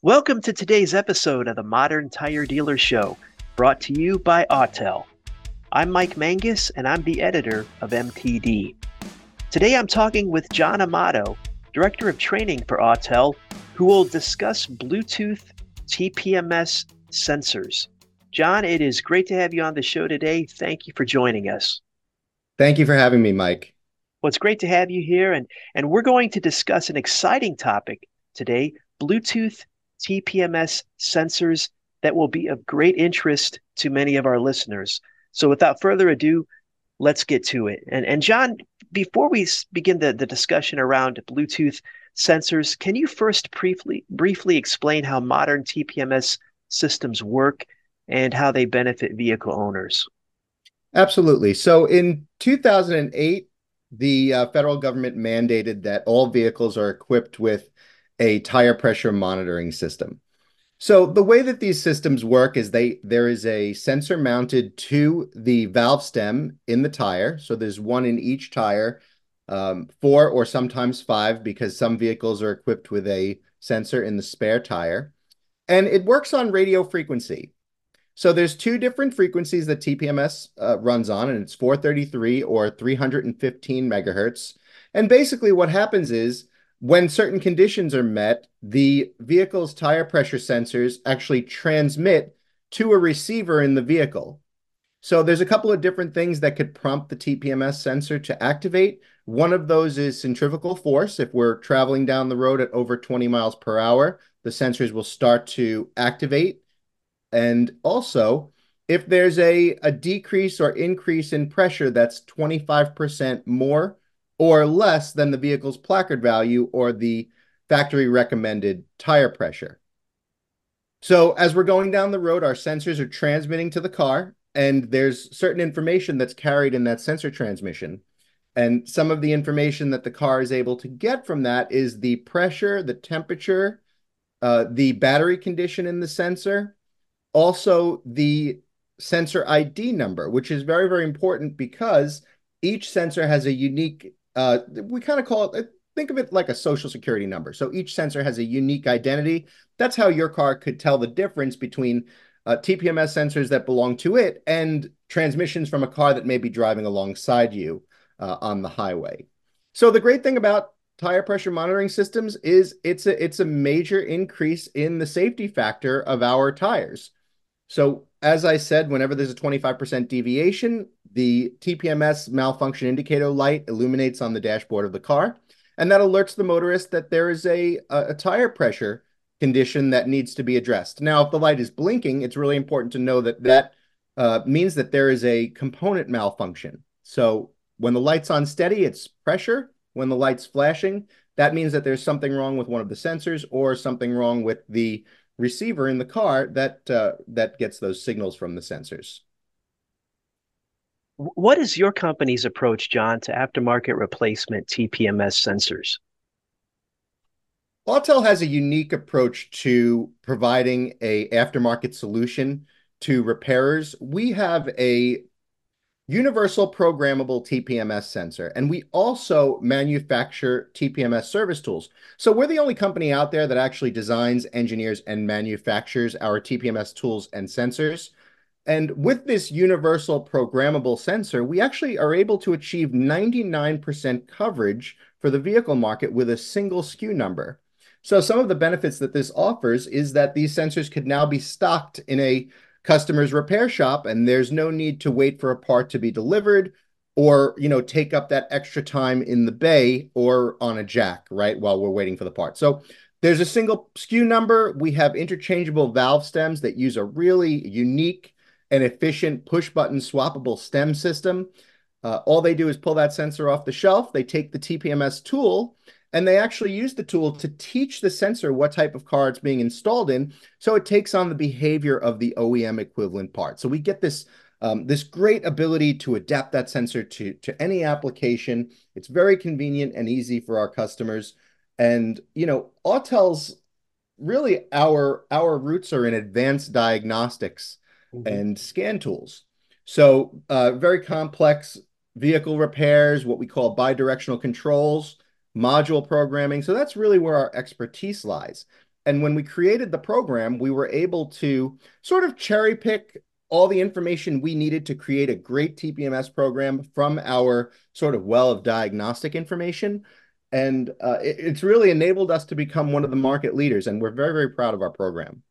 Welcome to today's episode of the Modern Tire Dealer Show, brought to you by Autel. I'm Mike Mangus, and I'm the editor of MTD. Today I'm talking with John Amato, Director of Training for Autel, who will discuss Bluetooth TPMS sensors. John, it is great to have you on the show today. Thank you for joining us. Thank you for having me, Mike. Well, it's great to have you here, and we're going to discuss an exciting topic today, Bluetooth TPMS sensors that will be of great interest to many of our listeners. So without further ado, let's get to it. And John, before we begin the discussion around Bluetooth sensors, can you first briefly explain how modern TPMS systems work and how they benefit vehicle owners? Absolutely. So in 2008, the federal government mandated that all vehicles are equipped with a tire pressure monitoring system. So the way that these systems work is there is a sensor mounted to the valve stem in the tire. So there's one in each tire, four or sometimes five, because some vehicles are equipped with a sensor in the spare tire. And it works on radio frequency. So there's two different frequencies that TPMS runs on, and it's 433 or 315 megahertz. And basically what happens is when certain conditions are met, the vehicle's tire pressure sensors actually transmit to a receiver in the vehicle. So there's a couple of different things that could prompt the TPMS sensor to activate. One of those is centrifugal force. If we're traveling down the road at over 20 miles per hour, the sensors will start to activate. And also, if there's a decrease or increase in pressure that's 25% more or less than the vehicle's placard value or the factory recommended tire pressure. So as we're going down the road, our sensors are transmitting to the car, and there's certain information that's carried in that sensor transmission. And some of the information that the car is able to get from that is the pressure, the temperature, the battery condition in the sensor, also the sensor ID number, which is very, very important because each sensor has a unique, we kind of call it, think of it like a social security number. So each sensor has a unique identity. That's how your car could tell the difference between TPMS sensors that belong to it and transmissions from a car that may be driving alongside you on the highway. So the great thing about tire pressure monitoring systems is it's a major increase in the safety factor of our tires. So as I said, whenever there's a 25% deviation, the TPMS malfunction indicator light illuminates on the dashboard of the car, and that alerts the motorist that there is a tire pressure condition that needs to be addressed. Now, if the light is blinking, it's really important to know that means that there is a component malfunction. So when the light's on steady, it's pressure. When the light's flashing, that means that there's something wrong with one of the sensors or something wrong with the receiver in the car that gets those signals from the sensors. What is your company's approach, John, to aftermarket replacement TPMS sensors? Autel has a unique approach to providing a aftermarket solution to repairers. We have a universal programmable TPMS sensor, and we also manufacture TPMS service tools. So we're the only company out there that actually designs, engineers, and manufactures our TPMS tools and sensors. And with this universal programmable sensor, we actually are able to achieve 99% coverage for the vehicle market with a single SKU number. So some of the benefits that this offers is that these sensors could now be stocked in a customer's repair shop, and there's no need to wait for a part to be delivered or, take up that extra time in the bay or on a jack, right, while we're waiting for the part. So there's a single SKU number. We have interchangeable valve stems that use a really unique and efficient push-button swappable stem system. All they do is pull that sensor off the shelf. They take the TPMS tool, and they actually use the tool to teach the sensor what type of car it's being installed in, so it takes on the behavior of the OEM equivalent part. So we get this great ability to adapt that sensor to any application. It's very convenient and easy for our customers. And, Autel's really our roots are in advanced diagnostics Mhm. and scan tools. So very complex vehicle repairs, what we call bidirectional controls, module programming. So that's really where our expertise lies. And when we created the program, we were able to sort of cherry pick all the information we needed to create a great TPMS program from our sort of well of diagnostic information. And it's really enabled us to become one of the market leaders. And we're very, very proud of our program.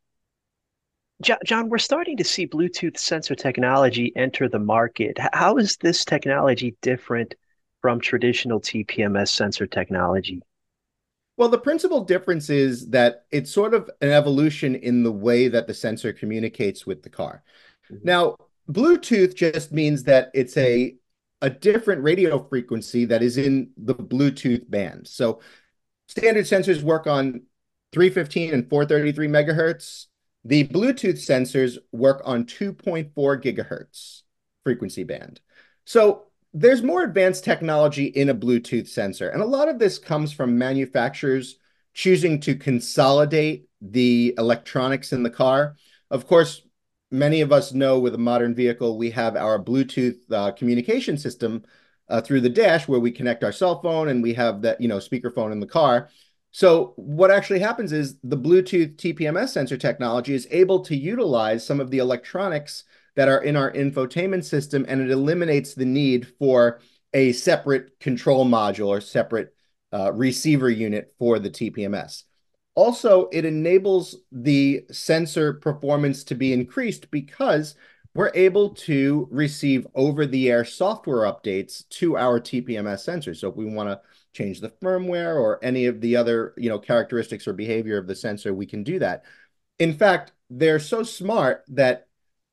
John, we're starting to see Bluetooth sensor technology enter the market. How is this technology different from traditional TPMS sensor technology? Well, the principal difference is that it's sort of an evolution in the way that the sensor communicates with the car. Mhm. Now, Bluetooth just means that it's a different radio frequency that is in the Bluetooth band. So standard sensors work on 315 and 433 megahertz. The Bluetooth sensors work on 2.4 gigahertz frequency band. So there's more advanced technology in a Bluetooth sensor. And a lot of this comes from manufacturers choosing to consolidate the electronics in the car. Of course, many of us know with a modern vehicle, we have our Bluetooth communication system through the dash where we connect our cell phone and we have that, speakerphone in the car. So what actually happens is the Bluetooth TPMS sensor technology is able to utilize some of the electronics that are in our infotainment system, and it eliminates the need for a separate control module or separate receiver unit for the TPMS. Also, it enables the sensor performance to be increased because we're able to receive over-the-air software updates to our TPMS sensors. So if we want to change the firmware or any of the other, characteristics or behavior of the sensor, we can do that. In fact, they're so smart that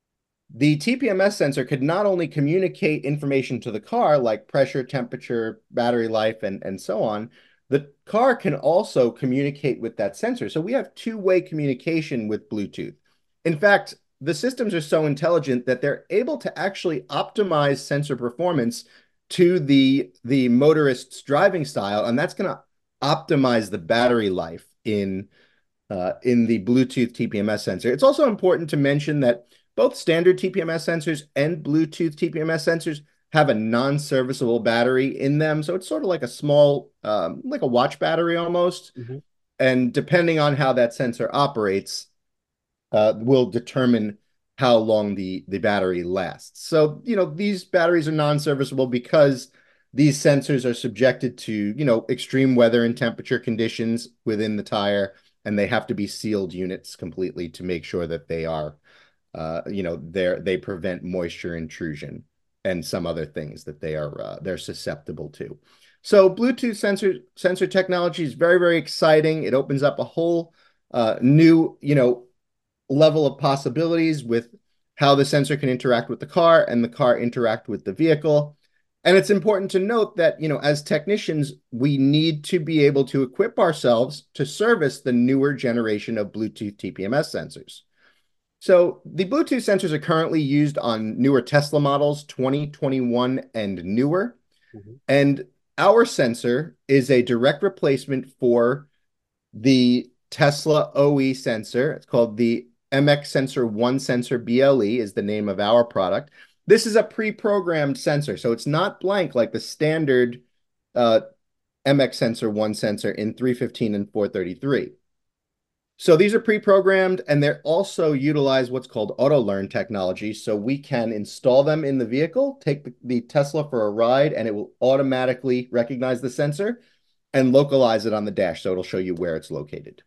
the TPMS sensor could not only communicate information to the car, like pressure, temperature, battery life, and so on, the car can also communicate with that sensor. So we have two-way communication with Bluetooth. In fact, the systems are so intelligent that they're able to actually optimize sensor performance to the motorist's driving style, and that's going to optimize the battery life in the Bluetooth TPMS sensor. It's also important to mention that both standard TPMS sensors and Bluetooth TPMS sensors have a non-serviceable battery in them. So it's sort of like a small, like a watch battery almost. Mhm. And depending on how that sensor operates, will determine how long the battery lasts. So, these batteries are non-serviceable because these sensors are subjected to, extreme weather and temperature conditions within the tire, and they have to be sealed units completely to make sure that they are, they prevent moisture intrusion and some other things that they're susceptible to. So Bluetooth sensor technology is very, very exciting. It opens up a whole new, level of possibilities with how the sensor can interact with the car and the car interact with the vehicle. And it's important to note that, as technicians, we need to be able to equip ourselves to service the newer generation of Bluetooth TPMS sensors. So the Bluetooth sensors are currently used on newer Tesla models, 2021 and newer. Mhm. And our sensor is a direct replacement for the Tesla OE sensor. It's called the MX Sensor One Sensor BLE is the name of our product. This is a pre-programmed sensor, so it's not blank like the standard uh, MX Sensor One sensor in 315 and 433. So these are pre-programmed, and they also utilize what's called auto learn technology. So we can install them in the vehicle, take the Tesla for a ride, and it will automatically recognize the sensor and localize it on the dash. So it'll show you where it's located.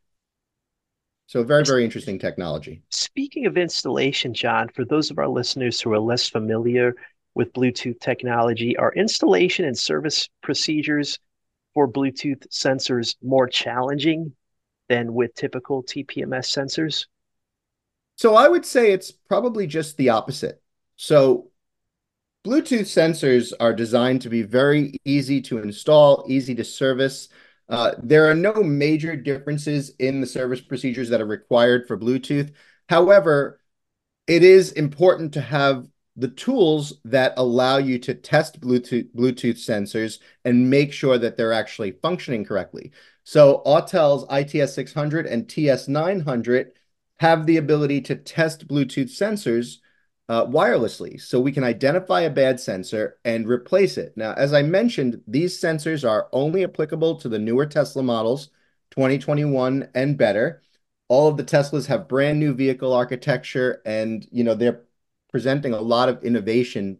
So very, Yes. very interesting technology. Speaking of installation, John, for those of our listeners who are less familiar with Bluetooth technology, are installation and service procedures for Bluetooth sensors more challenging than with typical TPMS sensors? So I would say it's probably just the opposite. So Bluetooth sensors are designed to be very easy to install, easy to service. There are no major differences in the service procedures that are required for Bluetooth. However, it is important to have the tools that allow you to test Bluetooth sensors and make sure that they're actually functioning correctly. So Autel's ITS 600 and TS 900 have the ability to test Bluetooth sensors wirelessly. So we can identify a bad sensor and replace it. Now, as I mentioned, these sensors are only applicable to the newer Tesla models, 2021 and better. All of the Teslas have brand new vehicle architecture, and they're presenting a lot of innovation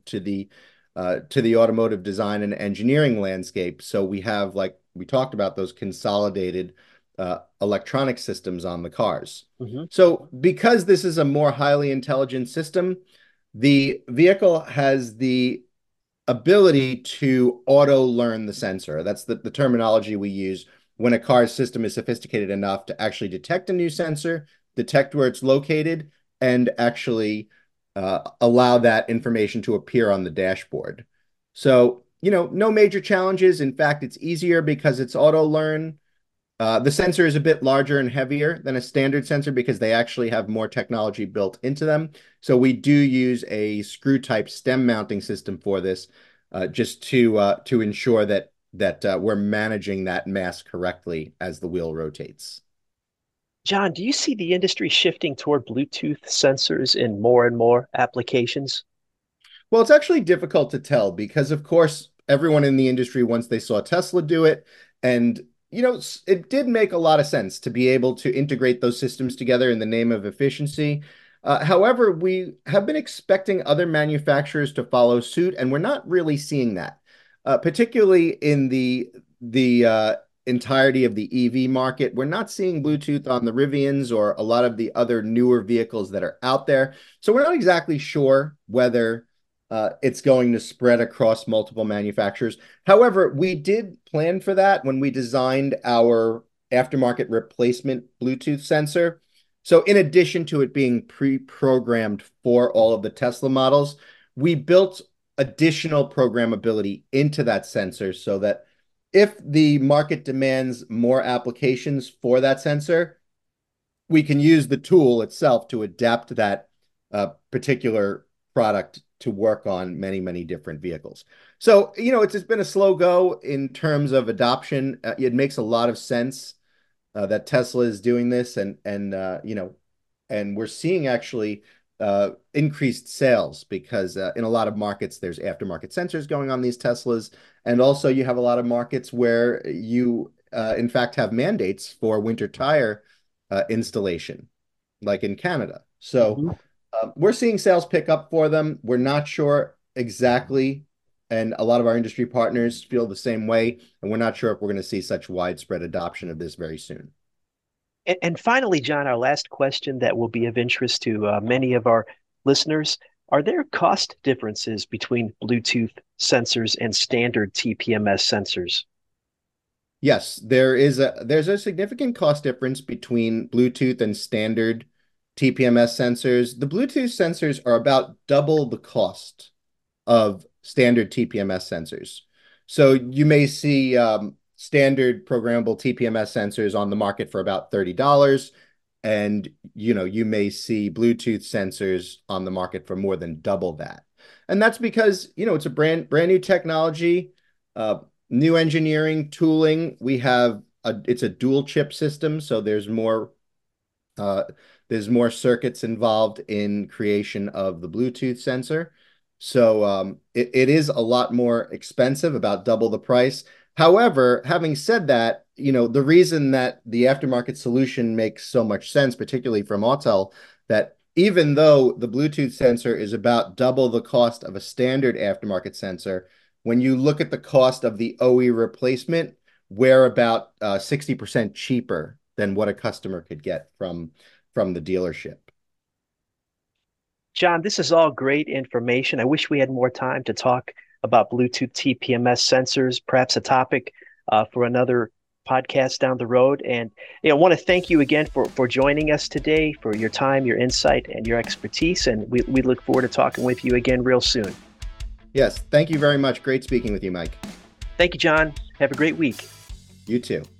to the automotive design and engineering landscape. So we have, like we talked about, those consolidated electronic systems on the cars. Hmm. So because this is a more highly intelligent system, the vehicle has the ability to auto learn the sensor. That's the terminology we use when a car's system is sophisticated enough to actually detect a new sensor, detect where it's located, and actually allow that information to appear on the dashboard. So, no major challenges. In fact, it's easier because it's auto learn. The sensor is a bit larger and heavier than a standard sensor because they actually have more technology built into them. So we do use a screw type stem mounting system for this, just to ensure that we're managing that mass correctly as the wheel rotates. John, do you see the industry shifting toward Bluetooth sensors in more and more applications? Well, it's actually difficult to tell because, of course, everyone in the industry, once they saw Tesla do it, and it did make a lot of sense to be able to integrate those systems together in the name of efficiency. However, we have been expecting other manufacturers to follow suit, and we're not really seeing that, particularly in the entirety of the EV market. We're not seeing Bluetooth on the Rivians or a lot of the other newer vehicles that are out there. So we're not exactly sure whether it's going to spread across multiple manufacturers. However, we did plan for that when we designed our aftermarket replacement Bluetooth sensor. So in addition to it being pre-programmed for all of the Tesla models, we built additional programmability into that sensor so that if the market demands more applications for that sensor, we can use the tool itself to adapt that particular product to work on many, many different vehicles. So, it's been a slow go in terms of adoption. It makes a lot of sense that Tesla is doing this, and we're seeing actually increased sales because in a lot of markets there's aftermarket sensors going on these Teslas, and also you have a lot of markets where you in fact have mandates for winter tire installation, like in Canada. So Mhm. we're seeing sales pick up for them. We're not sure exactly, and a lot of our industry partners feel the same way, and we're not sure if we're going to see such widespread adoption of this very soon. And finally, John, our last question that will be of interest to many of our listeners. Are there cost differences between Bluetooth sensors and standard TPMS sensors? Yes, there's a significant cost difference between Bluetooth and standard TPMS sensors. The Bluetooth sensors are about double the cost of standard TPMS sensors. So you may see standard programmable TPMS sensors on the market for about $30, and you may see Bluetooth sensors on the market for more than double that. And that's because it's a brand new technology, uh, new engineering tooling. It's a dual chip system, so uh, there's more circuits involved in creation of the Bluetooth sensor. So it is a lot more expensive, about double the price. However, having said that, the reason that the aftermarket solution makes so much sense, particularly from Autel, that even though the Bluetooth sensor is about double the cost of a standard aftermarket sensor, when you look at the cost of the OE replacement, we're about 60% cheaper than what a customer could get from the dealership. John, this is all great information. I wish we had more time to talk about Bluetooth TPMS sensors, perhaps a topic for another podcast down the road. And I want to thank you again for joining us today, for your time, your insight, and your expertise. And we look forward to talking with you again real soon. Yes, thank you very much. Great speaking with you, Mike. Thank you, John. Have a great week. You too.